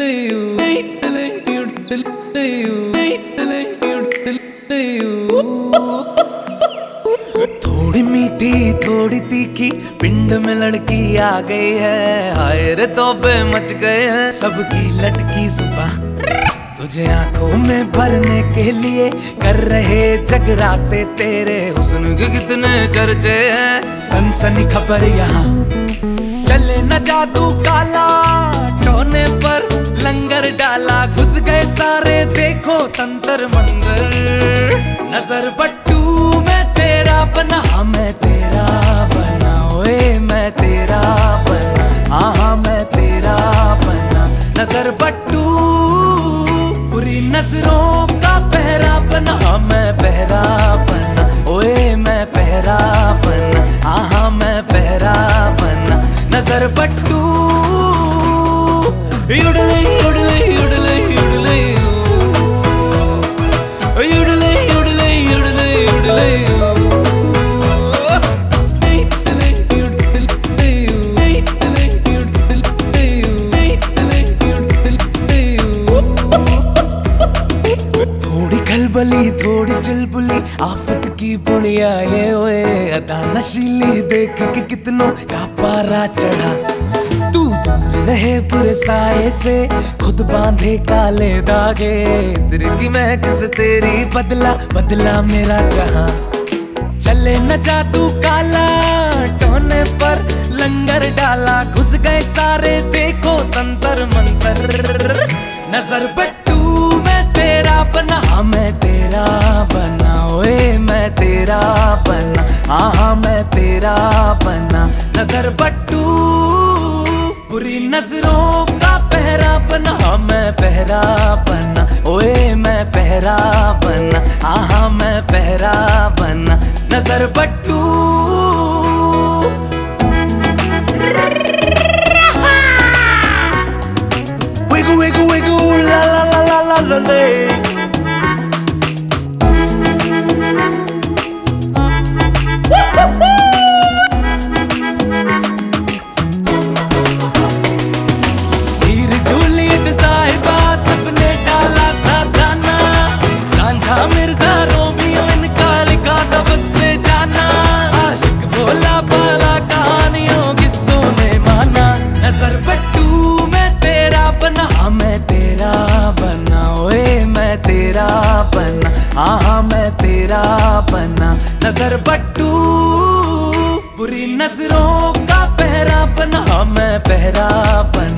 थोड़ी मीठी थोड़ी तीखी पिंड में लड़की आ गई है। हाय रे तौबे मच गए हैं सबकी लटकी सुबह। तुझे आंखों में भरने के लिए कर रहे जगराते तेरे हुस्न के कितने चर्चे हैं। सनसनी खबर यहाँ चले न जादू काला, टोने पर लंगर डाला घुस गए सारे देखो तंत्र मंत्र। नजर बट्टू मैं तेरा बना, मैं तेरा बना, ओए मैं तेरा बना, हाँ मैं तेरा बना। नजर बट्टू बुरी नजरों का पहरा बना, मैं पहरा बना, ओए मैं पहरा बना, हाँ मैं पहरा बना। नजर बट्टू युडले युडले युडले युडले युडले युडले युडले युडले। थोड़ी खलबली थोड़ी चुलबुली आफत की बुढ़िया ये ओए अदा नशीली देख के कितनों का पारा चढ़ा। तू दूर रहे बुरे साए से खुद बांधे काले धागे, तेरी की महक से तेरी बदला बदला मेरा जहां। चले न जादू काला टोने पर लंगर डाला घुस गए सारे देखो तंत्र मंत्र। नजर बट्टू मैं तेरा बना, मैं तेरा बना, ओए मैं तेरा बना, हाँ मैं तेरा बना। नजर बट्टू बुरी नजरों का पहरा बना, मैं पहरा बना, ओए मैं पहरा बना, हाँ मैं पहरा बना। नजर बट्टू wiggle wiggle wiggle la la la la la la la। Heer Juliet Sahiba सबने डाला था गाना, कान्हा मिर्जा रोमियो इनका लिखा था बसते जाना। आशिक बोला बाला कहानियों किस्सों ने माना। नजर बट्टू मैं तेरा बना, मैं तेरा बना, ओए मैं तेरा बना, हाँ मैं तेरा बना। नजर बट्टू बुरी नजरों का पहरा बना, मैं पहरा बना।